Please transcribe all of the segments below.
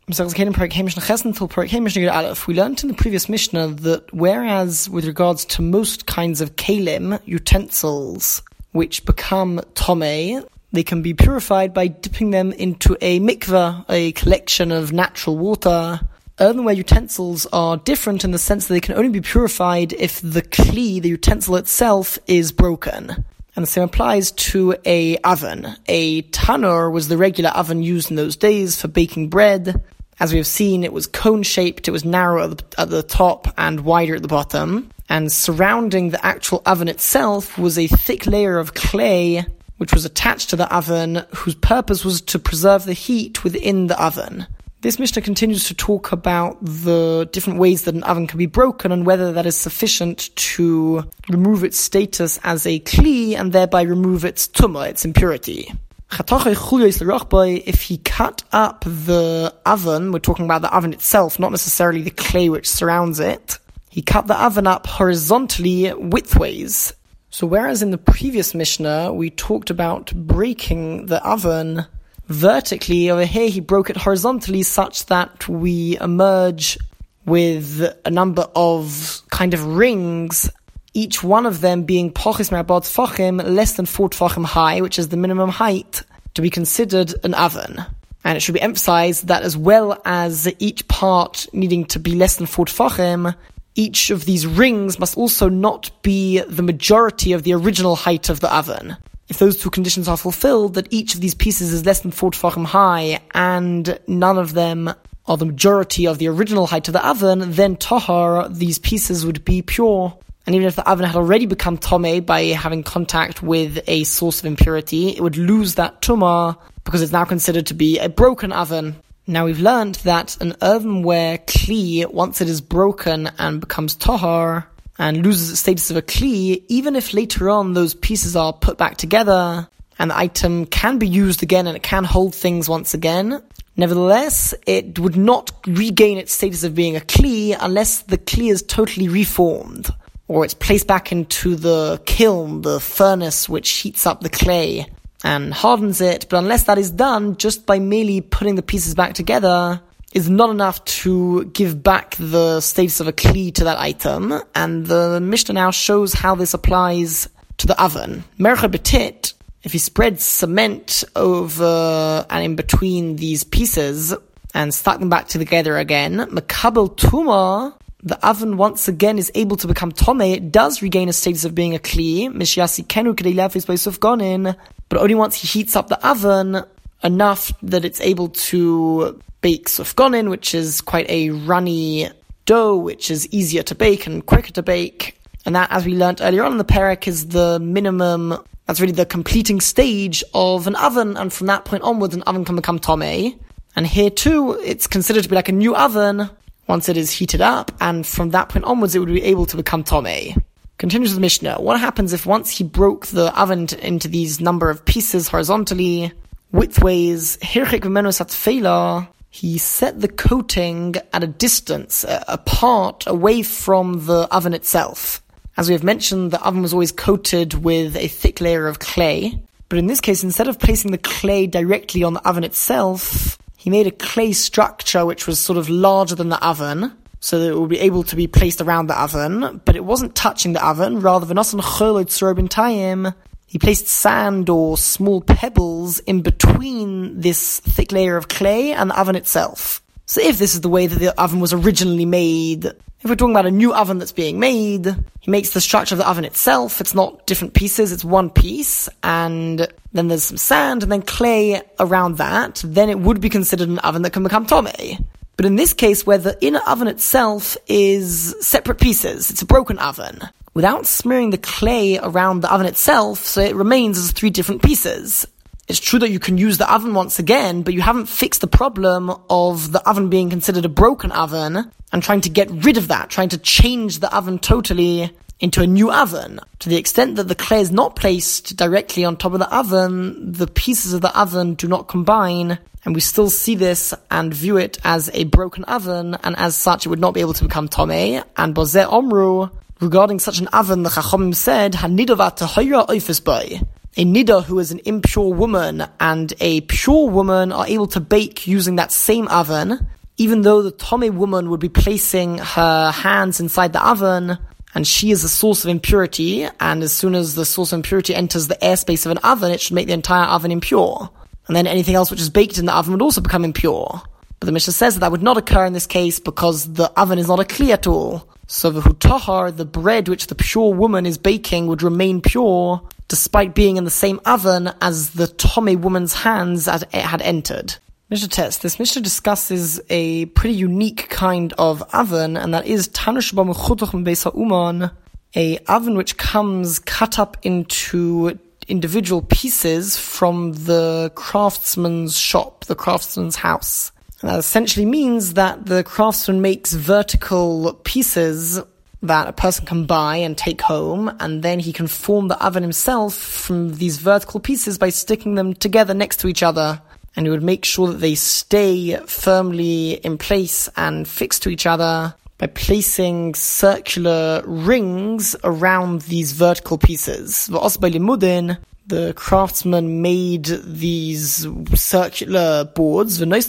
We learned in the previous Mishnah that whereas with regards to most kinds of kelim, utensils, which become tomei, they can be purified by dipping them into a mikveh, a collection of natural water. Earthenware utensils are different in the sense that they can only be purified if the kli, the utensil itself, is broken. And the same applies to a oven. A tanur was the regular oven used in those days for baking bread. As we have seen, it was cone-shaped, it was narrow at the top and wider at the bottom. And surrounding the actual oven itself was a thick layer of clay, which was attached to the oven, whose purpose was to preserve the heat within the oven. This Mishnah continues to talk about the different ways that an oven can be broken and whether that is sufficient to remove its status as a kli and thereby remove its tumah, its impurity. If he cut up the oven, we're talking about the oven itself, not necessarily the clay which surrounds it. He cut the oven up horizontally widthways. So whereas in the previous Mishnah we talked about breaking the oven vertically, over here he broke it horizontally such that we emerge with a number of kind of rings, each one of them being pochis me'arba'at tfachim, less than 4 tfachim high, which is the minimum height to be considered an oven. And it should be emphasized that as well as each part needing to be less than 4 tfachim, each of these rings must also not be the majority of the original height of the oven. If those two conditions are fulfilled, that each of these pieces is less than 4 tfachim high, and none of them are the majority of the original height of the oven, then tahar, these pieces would be pure. And even if the oven had already become tomei by having contact with a source of impurity, it would lose that tumah because it's now considered to be a broken oven. Now we've learned that an earthenware kli, once it is broken and becomes tahar and loses its status of a kli, even if later on those pieces are put back together and the item can be used again and it can hold things once again, nevertheless, it would not regain its status of being a kli unless the kli is totally reformed, or it's placed back into the kiln, the furnace which heats up the clay and hardens it. But unless that is done, just by merely putting the pieces back together is not enough to give back the status of a kli to that item. And the Mishnah now shows how this applies to the oven. Mercha betit, if he spreads cement over and in between these pieces and stuck them back together again, makabel tuma, the oven once again is able to become tomei. It does regain a status of being a kli, but only once he heats up the oven enough that it's able to bake sufgonin, which is quite a runny dough, which is easier to bake and quicker to bake. And that, as we learned earlier on in the parak, is the minimum, that's really the completing stage of an oven, and from that point onwards an oven can become tomei. And here too, it's considered to be like a new oven once it is heated up, and from that point onwards it would be able to become tomei. Continues the Mishnah. What happens if once he broke the oven into these number of pieces horizontally, widthways, hirchik v'menu satfela, he set the coating at a distance, apart, away from the oven itself. As we have mentioned, the oven was always coated with a thick layer of clay, but in this case, instead of placing the clay directly on the oven itself, he made a clay structure which was sort of larger than the oven, so that it would be able to be placed around the oven, but it wasn't touching the oven. Rather than he placed sand or small pebbles in between this thick layer of clay and the oven itself. So if this is the way that the oven was originally made, if we're talking about a new oven that's being made, he makes the structure of the oven itself. It's not different pieces, it's one piece, and then there's some sand and then clay around that. Then it would be considered an oven that can become tomei. But in this case, where the inner oven itself is separate pieces, it's a broken oven, without smearing the clay around the oven itself, so it remains as 3 different pieces. It's true that you can use the oven once again, but you haven't fixed the problem of the oven being considered a broken oven and trying to get rid of that, trying to change the oven totally into a new oven. To the extent that the clay is not placed directly on top of the oven, the pieces of the oven do not combine, and we still see this and view it as a broken oven, and as such it would not be able to become tomei. And Bozeh Omru, regarding such an oven, the Chachamim said, Hanidavat tahira oifes bay. A nida who is an impure woman and a pure woman are able to bake using that same oven, even though the Tomei woman would be placing her hands inside the oven, and she is a source of impurity, and as soon as the source of impurity enters the airspace of an oven, it should make the entire oven impure. And then anything else which is baked in the oven would also become impure. But the Mishnah says that would not occur in this case because the oven is not a kli at all. So the tahar, the bread which the pure woman is baking, would remain pure despite being in the same oven as the Tomei woman's hands had entered. Mishnah test. This Mishnah discusses a pretty unique kind of oven, and that is Tanush B'Mechutoch M'Beis HaUman, a oven which comes cut up into individual pieces from the craftsman's shop, the craftsman's house. And that essentially means that the craftsman makes vertical pieces that a person can buy and take home, and then he can form the oven himself from these vertical pieces by sticking them together next to each other. And he would make sure that they stay firmly in place and fixed to each other by placing circular rings around these vertical pieces. The craftsman made these circular boards, and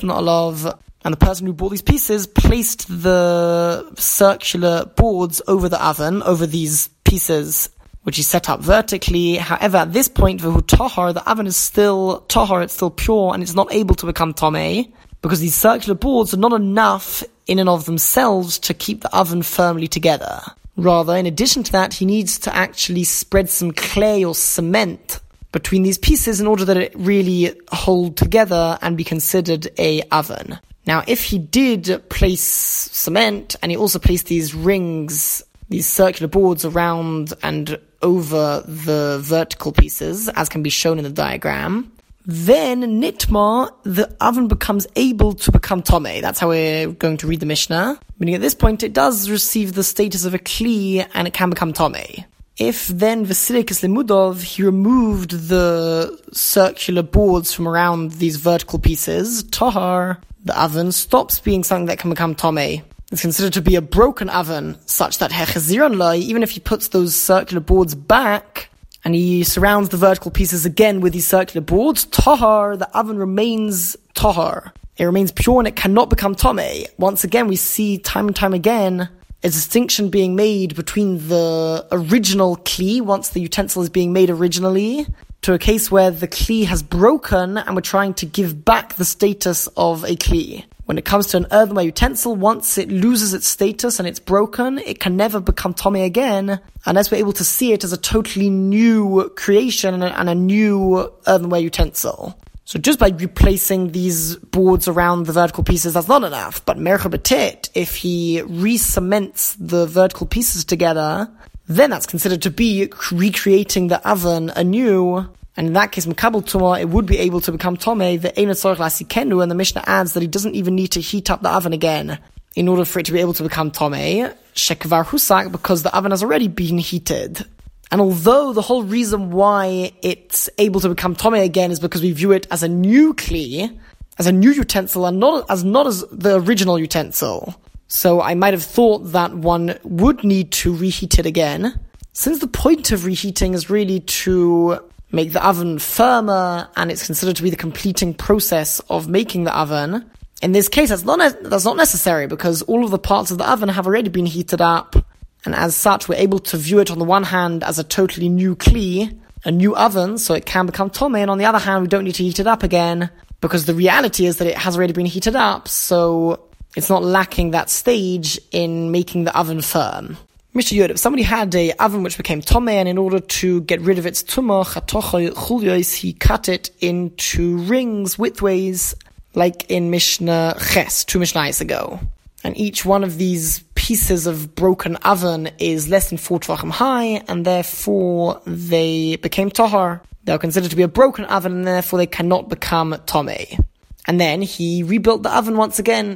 the person who bought these pieces placed the circular boards over the oven, over these pieces, which he set up vertically. However, at this point, the oven is still tahar, it's still pure, and it's not able to become tomei, because these circular boards are not enough in and of themselves to keep the oven firmly together. Rather, in addition to that, he needs to actually spread some clay or cement between these pieces in order that it really hold together and be considered a oven. Now, if he did place cement, and he also placed these rings, these circular boards around and over the vertical pieces, as can be shown in the diagram, then nitma, the oven becomes able to become tomei. That's how we're going to read the Mishnah. Meaning at this point, it does receive the status of a kli, and it can become tomei. If then Vasilikis Limudov, he removed the circular boards from around these vertical pieces, tahar, the oven stops being something that can become tomei. It's considered to be a broken oven, such that Hechaziron Lai, even if he puts those circular boards back, and he surrounds the vertical pieces again with these circular boards, tahar, the oven remains tahar. It remains pure and it cannot become tomei. Once again, we see time and time again a distinction being made between the original kli, once the utensil is being made originally, to a case where the kli has broken and we're trying to give back the status of a kli. When it comes to an earthenware utensil, once it loses its status and it's broken, it can never become tomei again, unless we're able to see it as a totally new creation and a new earthenware utensil. So just by replacing these boards around the vertical pieces, that's not enough. But mercha betet, if he re-cements the vertical pieces together, then that's considered to be recreating the oven anew. And in that case, Mekabel Tumah, it would be able to become Tomei, the Eino Tzorich Lasikenu, and the Mishnah adds that he doesn't even need to heat up the oven again in order for it to be able to become Tomei, Shekvar Husak, because the oven has already been heated. And although the whole reason why it's able to become Tomei again is because we view it as a new kli, as a new utensil, and not as the original utensil. So I might have thought that one would need to reheat it again. Since the point of reheating is really to make the oven firmer, and it's considered to be the completing process of making the oven, in this case that's not necessary, because all of the parts of the oven have already been heated up, and as such we're able to view it on the one hand as a totally new kli, a new oven, so it can become tomei, and on the other hand we don't need to heat it up again, because the reality is that it has already been heated up, so it's not lacking that stage in making the oven firm. Mr. Yud, if somebody had a oven which became tomei, and in order to get rid of its tumah, chatochoy chulyos, he cut it into rings, widthways, like in Mishnah Ches, 2 Mishnahs ago. And each one of these pieces of broken oven is less than 4 tvachim high, and therefore they became tahar. They are considered to be a broken oven, and therefore they cannot become tomei. And then he rebuilt the oven once again,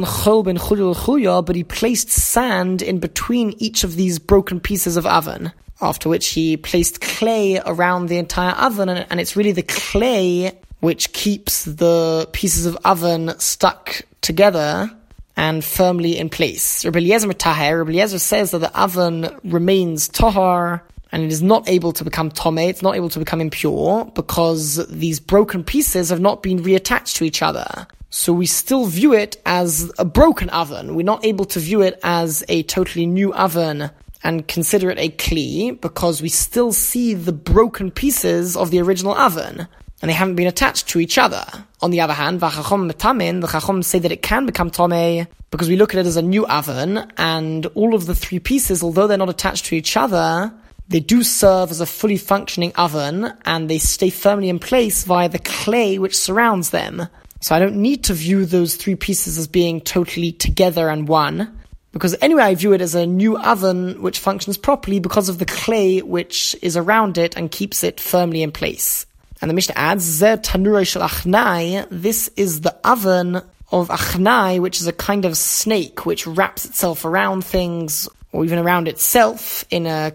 but he placed sand in between each of these broken pieces of oven. After which he placed clay around the entire oven, and it's really the clay which keeps the pieces of oven stuck together and firmly in place. Rabbi Eliezer says that the oven remains tahar, and it is not able to become tomei, it's not able to become impure, because these broken pieces have not been reattached to each other. So we still view it as a broken oven. We're not able to view it as a totally new oven and consider it a kli, because we still see the broken pieces of the original oven, and they haven't been attached to each other. On the other hand, v'chachom metamin, the chachom say that it can become tomei, because we look at it as a new oven, and all of the three pieces, although they're not attached to each other, they do serve as a fully functioning oven, and they stay firmly in place via the clay which surrounds them. So I don't need to view those three pieces as being totally together and one, because anyway I view it as a new oven which functions properly because of the clay which is around it and keeps it firmly in place. And the Mishnah adds, Zeh tanurei shel achnai, this is the oven of achnai, which is a kind of snake which wraps itself around things, or even around itself in a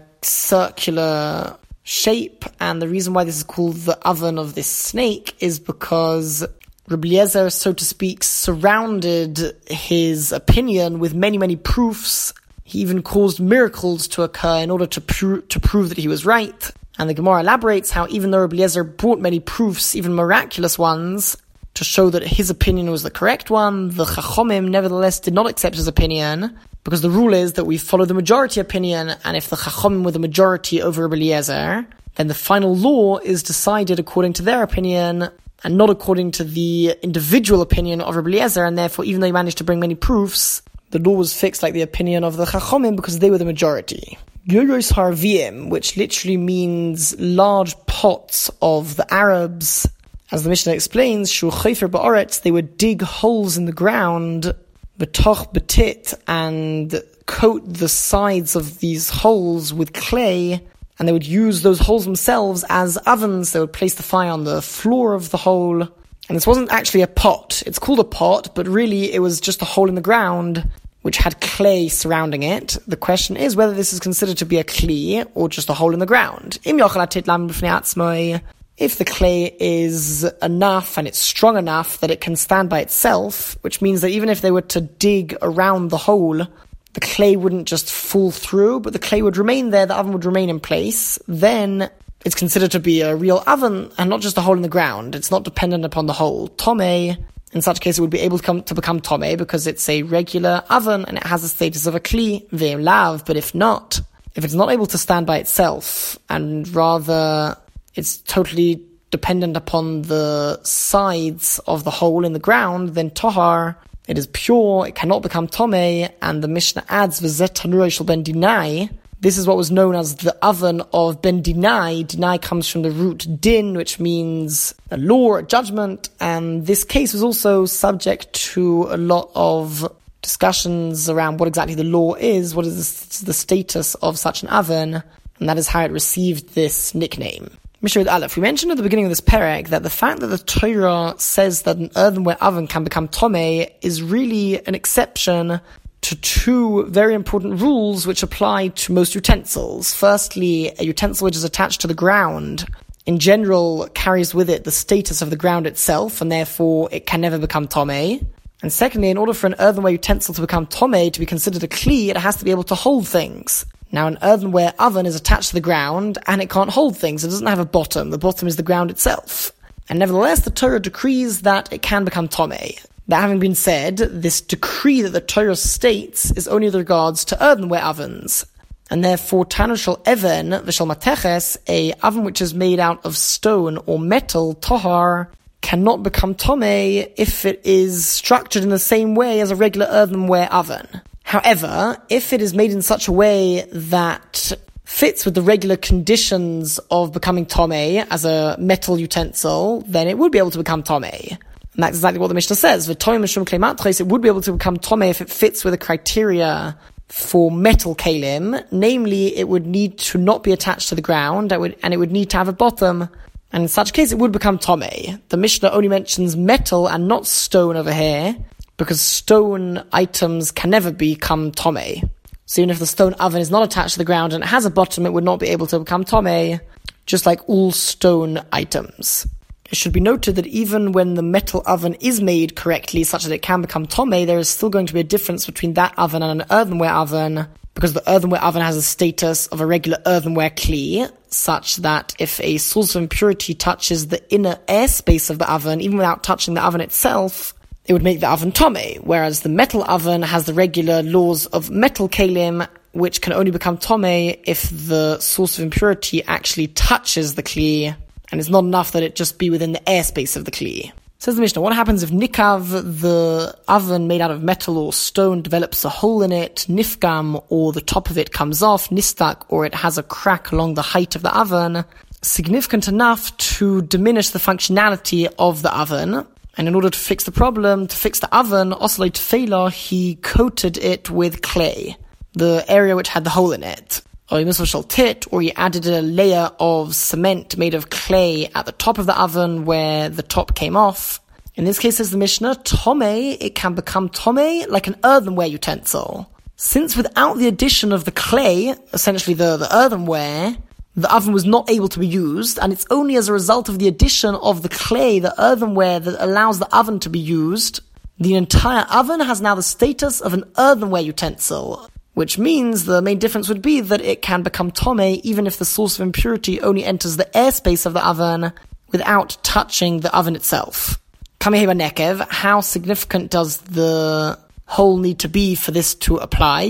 circular shape. And the reason why this is called the oven of this snake is because Rabbi Eliezer, so to speak, surrounded his opinion with many, many proofs. He even caused miracles to occur in order to prove that he was right. And the Gemara elaborates how even though Rabbi Eliezer brought many proofs, even miraculous ones, to show that his opinion was the correct one, the Chachomim nevertheless did not accept his opinion, because the rule is that we follow the majority opinion, and if the Chachomim were the majority over Rabbi Eliezer, then the final law is decided according to their opinion, and not according to the individual opinion of Rabbi Eliezer, and therefore, even though he managed to bring many proofs, the law was fixed like the opinion of the Chachomim because they were the majority. Yoros Harvim, which literally means large pots of the Arabs, as the Mishnah explains, Shul Chofer Ba'aretz, they would dig holes in the ground, betoch betit, and coat the sides of these holes with clay, and they would use those holes themselves as ovens. They would place the fire on the floor of the hole. And this wasn't actually a pot. It's called a pot, but really it was just a hole in the ground which had clay surrounding it. The question is whether this is considered to be a kli or just a hole in the ground. If the clay is enough and it's strong enough that it can stand by itself, which means that even if they were to dig around the hole, the clay wouldn't just fall through, but the clay would remain there, the oven would remain in place, then it's considered to be a real oven and not just a hole in the ground. It's not dependent upon the hole. Tomei, in such case, it would be able to become tomei because it's a regular oven and it has the status of a kli, ve'im lav. But if not, if it's not able to stand by itself and rather it's totally dependent upon the sides of the hole in the ground, then tohar, it is pure, it cannot become tomei. And the Mishnah adds, V'zeh tanurei shel ben dinai. This is what was known as the oven of ben dinai. Dinai comes from the root din, which means a law, a judgment. And this case was also subject to a lot of discussions around what exactly the law is, what is the status of such an oven, and that is how it received this nickname. Mishnah Aleph. We mentioned at the beginning of this perek that the fact that the Torah says that an earthenware oven can become tomei is really an exception to two very important rules which apply to most utensils. Firstly, a utensil which is attached to the ground in general carries with it the status of the ground itself, and therefore it can never become tomei. And secondly, in order for an earthenware utensil to become tomei, to be considered a kli, it has to be able to hold things. Now, an earthenware oven is attached to the ground, and it can't hold things. It doesn't have a bottom. The bottom is the ground itself. And nevertheless, the Torah decrees that it can become tomei. That having been said, this decree that the Torah states is only with regards to earthenware ovens. And therefore, Tanu shel even v'shel mateches, a oven which is made out of stone or metal, tohar, cannot become tomei if it is structured in the same way as a regular earthenware oven. However, if it is made in such a way that fits with the regular conditions of becoming tomei as a metal utensil, then it would be able to become tomei. And that's exactly what the Mishnah says. It would be able to become tomei if it fits with the criteria for metal kalim. Namely, it would need to not be attached to the ground, and it would need to have a bottom. And in such case, it would become tomei. The Mishnah only mentions metal and not stone over here, because stone items can never become tomei. So even if the stone oven is not attached to the ground and it has a bottom, it would not be able to become tomei, just like all stone items. It should be noted that even when the metal oven is made correctly such that it can become tomei, there is still going to be a difference between that oven and an earthenware oven, because the earthenware oven has a status of a regular earthenware kli, such that if a source of impurity touches the inner airspace of the oven, even without touching the oven itself, it would make the oven tomei, whereas the metal oven has the regular laws of metal kelim, which can only become tomei if the source of impurity actually touches the kli, and it's not enough that it just be within the airspace of the kli. Says the Mishnah, what happens if nikav, the oven made out of metal or stone, develops a hole in it, nifgam, or the top of it comes off, nistak, or it has a crack along the height of the oven, significant enough to diminish the functionality of the oven. And in order to fix the problem, to fix the oven, Osloi Tefela, he coated it with clay, the area which had the hole in it. Or he added a layer of cement made of clay at the top of the oven where the top came off. In this case, says the Mishnah, tomei, it can become tomei like an earthenware utensil. Since without the addition of the clay, essentially the earthenware, the oven was not able to be used, and it's only as a result of the addition of the clay, the earthenware, that allows the oven to be used. The entire oven has now the status of an earthenware utensil, which means the main difference would be that it can become tomei even if the source of impurity only enters the airspace of the oven without touching the oven itself. Kameheba Nekev, how significant does the hole need to be for this to apply?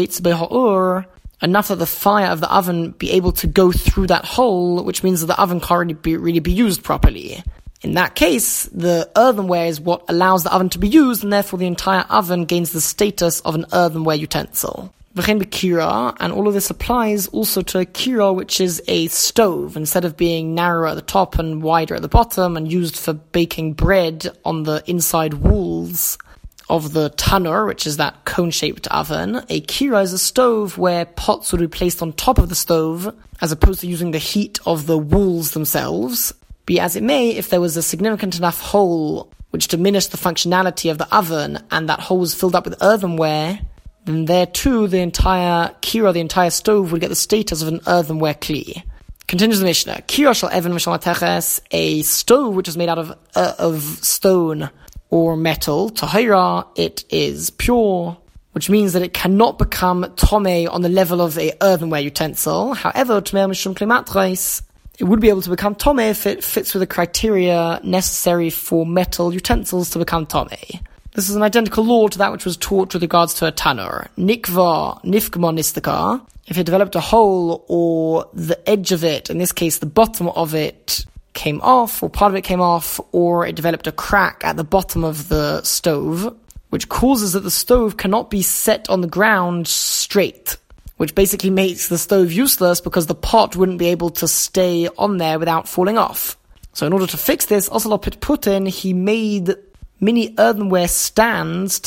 Enough that the fire of the oven be able to go through that hole, which means that the oven can't really be used properly. In that case, the earthenware is what allows the oven to be used, and therefore the entire oven gains the status of an earthenware utensil. V'chein b'kira, and all of this applies also to a kira, which is a stove. Instead of being narrower at the top and wider at the bottom and used for baking bread on the inside walls of the tanur, which is that cone-shaped oven, a kira is a stove where pots would be placed on top of the stove, as opposed to using the heat of the walls themselves. Be as it may, if there was a significant enough hole which diminished the functionality of the oven, and that hole was filled up with earthenware, then there too the entire kira, the entire stove, would get the status of an earthenware kli. Continues the Mishnah, kira shel even v'shel mateches, a stove which is made out of stone or metal, tahira, it is pure, which means that it cannot become tomei on the level of a earthenware utensil. However, tomei mishum klimatreis, it would be able to become tomei if it fits with the criteria necessary for metal utensils to become tomei. This is an identical law to that which was taught with regards to a tanur. Nikva nifgma nistika, if it developed a hole or the edge of it, in this case the bottom of it, came off, or part of it came off, or it developed a crack at the bottom of the stove, which causes that the stove cannot be set on the ground straight, which basically makes the stove useless because the pot wouldn't be able to stay on there without falling off. So in order to fix this, Osalopit Putin, he made mini earthenware stands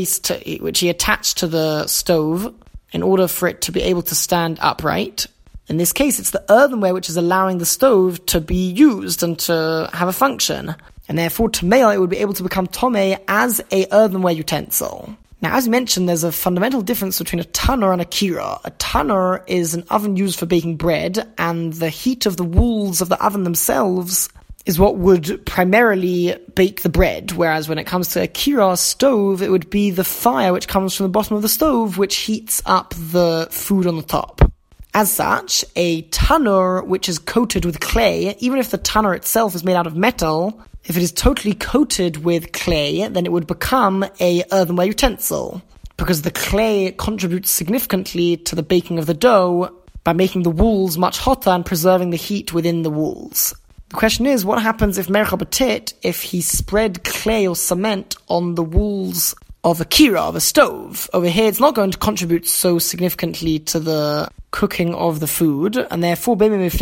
which he attached to the stove in order for it to be able to stand upright. In this case, it's the earthenware which is allowing the stove to be used and to have a function. And therefore, tomei, it would be able to become tomei as a earthenware utensil. Now, as mentioned, there's a fundamental difference between a tanur and a kira. A tanur is an oven used for baking bread, and the heat of the walls of the oven themselves is what would primarily bake the bread, whereas when it comes to a kira stove, it would be the fire which comes from the bottom of the stove, which heats up the food on the top. As such, a tanur which is coated with clay, even if the tanur itself is made out of metal, if it is totally coated with clay, then it would become a earthenware utensil, because the clay contributes significantly to the baking of the dough by making the walls much hotter and preserving the heat within the walls. The question is, what happens if Mercha B'tit, if he spread clay or cement on the walls of a kira, of a stove? Over here, it's not going to contribute so significantly to the cooking of the food, and therefore,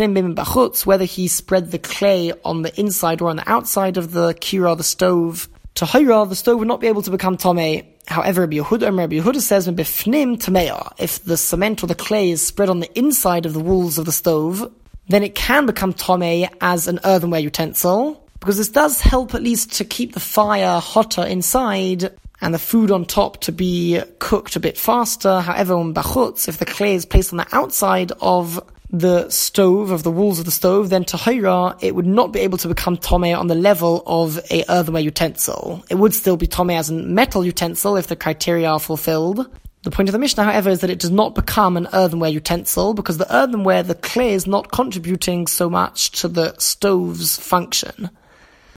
whether he spread the clay on the inside or on the outside of the kira, the stove, tahira, the stove would not be able to become tomei. However, Rabbi Yehuda says, if the cement or the clay is spread on the inside of the walls of the stove, then it can become tomei as an earthenware utensil, because this does help at least to keep the fire hotter inside and the food on top to be cooked a bit faster. However, if the clay is placed on the outside of the stove, of the walls of the stove, then tahira, it would not be able to become tomei on the level of a earthenware utensil. It would still be tomei as a metal utensil if the criteria are fulfilled. The point of the Mishnah, however, is that it does not become an earthenware utensil, because the earthenware, the clay, is not contributing so much to the stove's function.